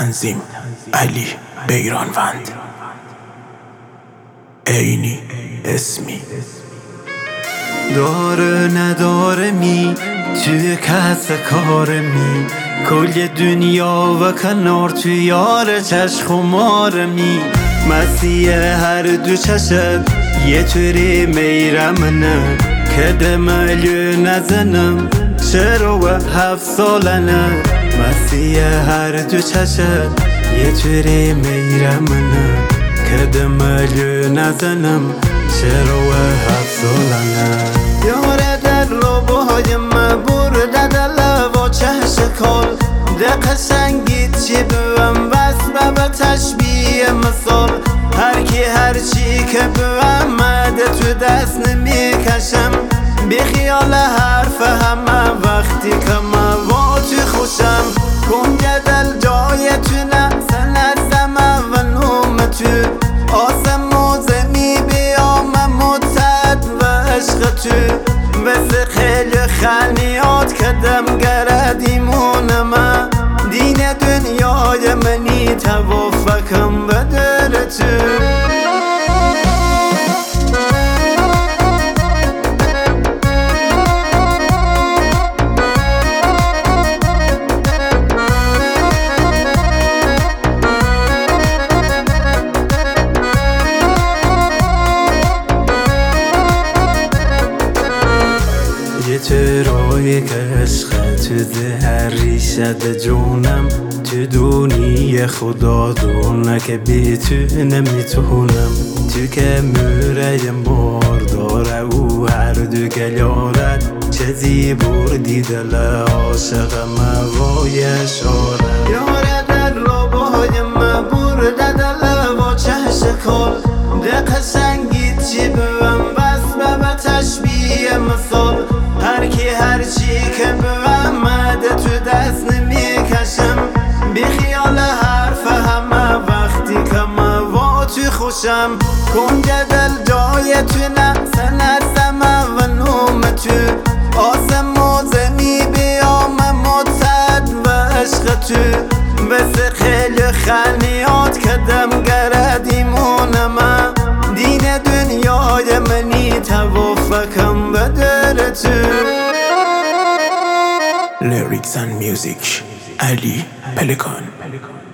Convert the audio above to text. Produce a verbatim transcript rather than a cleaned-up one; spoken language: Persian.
تنظیم علی بیرانوند. عینی اسمی داره نداره می توی کس کار می کل دنیا و کنار توی یار چشم خمار می مسیح هر دو چشت یه طوری میرمنه که دملیو نزنم چرا و هفت سالنه مسیح هر دو چشت یه طوری میرمنه که دملیو نزنم چرا و هفت سالنه یاره در رو بایم برده دل و چهش کل ده قشنگیت چی بوم بس به تشبیه مثال هر کی هر چی که بوم مده تو دست نمی کشم بی خیال حرف همه وقتی که من با تو خوشم کن دل جای تو نه سنت زمه و نوم تو آسم و زمی بیام متعد و عشق تو بس خیلی خلنیات کدم گردیمونم دین دنیای منی توافقم بدر تو یه ترایی که عشقه تو ده ریشت جونم تو دونی خدا دونه که بی تو نمیتونم تو که موره مار داره او هر دو گلیارت چیزی بردی دل عاشق موای شاره یاره در رو بایم برده دل با چهش کل ده قشنگیت چی بوم بس به تشبیه مثال هر کی هر چی که بومده تو دست نمی کشم بی خیال حرف همه وقتی که من با تو خوشم کن دل جای تو نه سنت زمه و نوم تو آسم و زمی بیام متعد و عشق تو بس خیلی خلنیات کدم گردیمونم دین دنیای منی توافقم بدر تو Lyrics and Music علی پلکان.